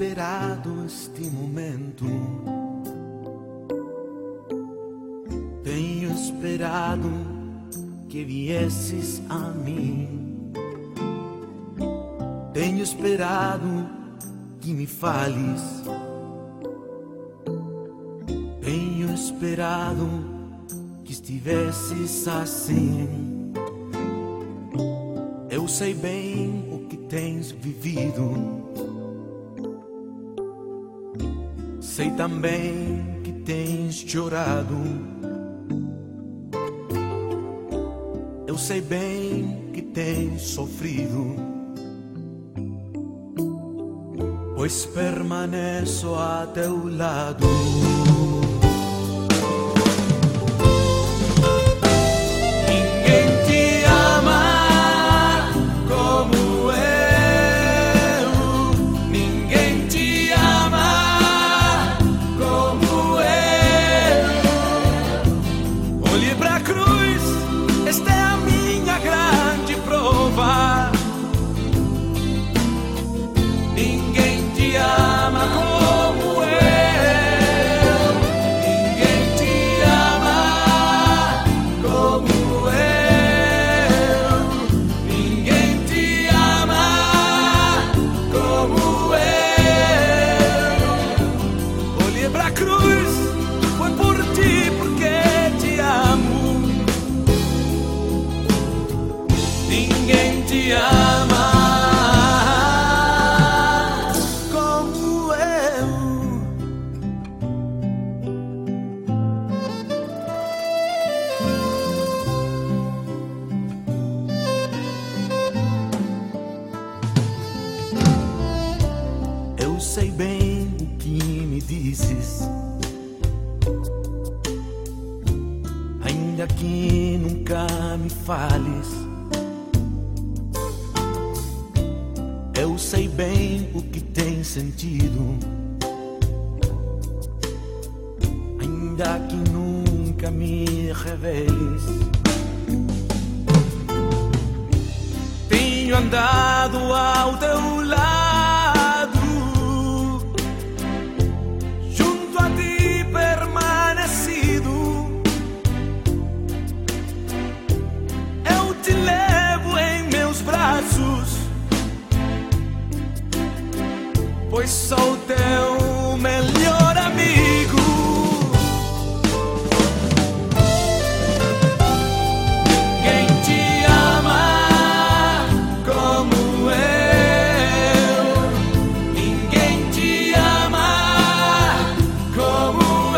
esperado este momento. Tenho esperado que viesses a mim. Tenho esperado que me fales. Tenho esperado que estivesses assim. Eu sei bem o que tens vivido. Sei também que tens chorado. Eu sei bem que tens sofrido, pois permaneço a teu lado. Ninguém te ama como eu. Eu sei bem o que me dizes, ainda que nunca me fales. Eu sei bem o que tens sentido, ainda que nunca me reveles. Tenho andado ao teu lado, junto a ti permanecido. Eu te levo em meus braços, pois sou teu melhor amigo. Ninguém te ama como eu. Ninguém te ama como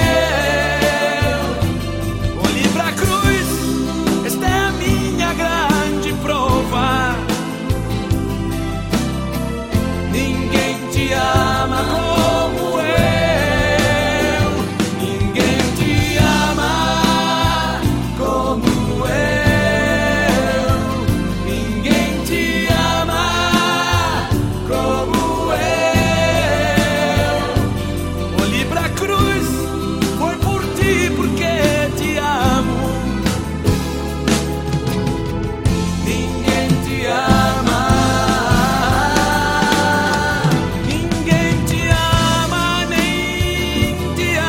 eu. Olhe pra cruz, esta é a minha grande prova. Ninguém te ama como eu. Ninguém te ama como eu. Ninguém te ama como eu. Olhe pra cruz, foi por ti porque te amo. Ninguém te ama.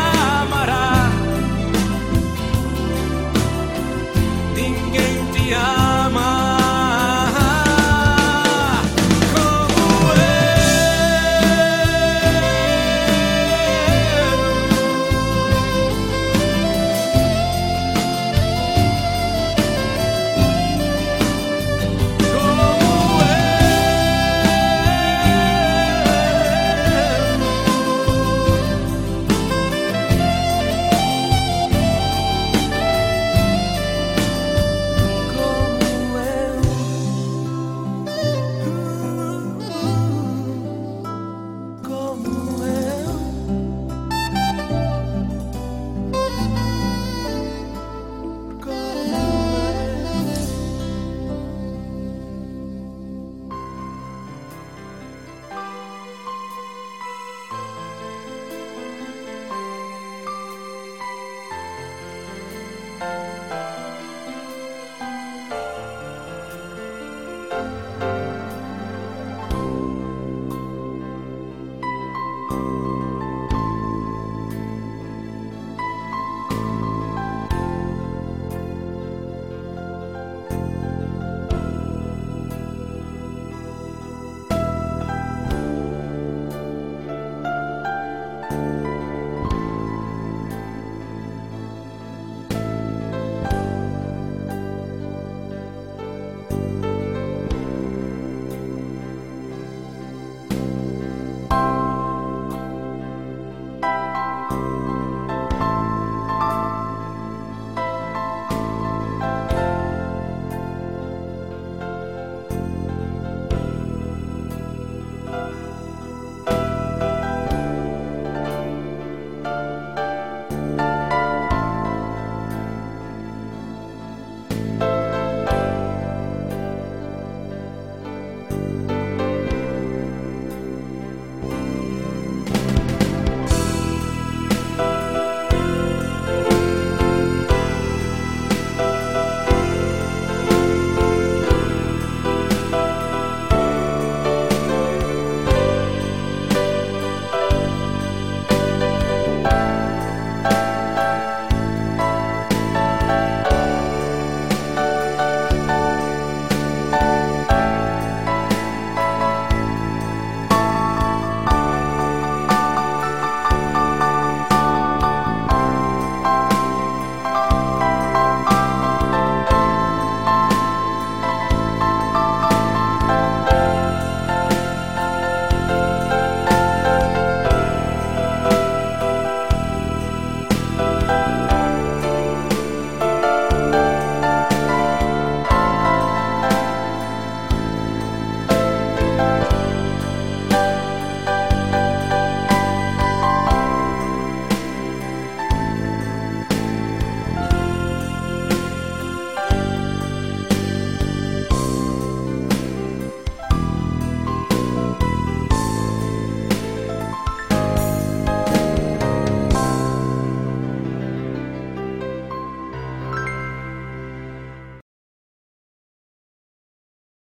Ninguém te ama.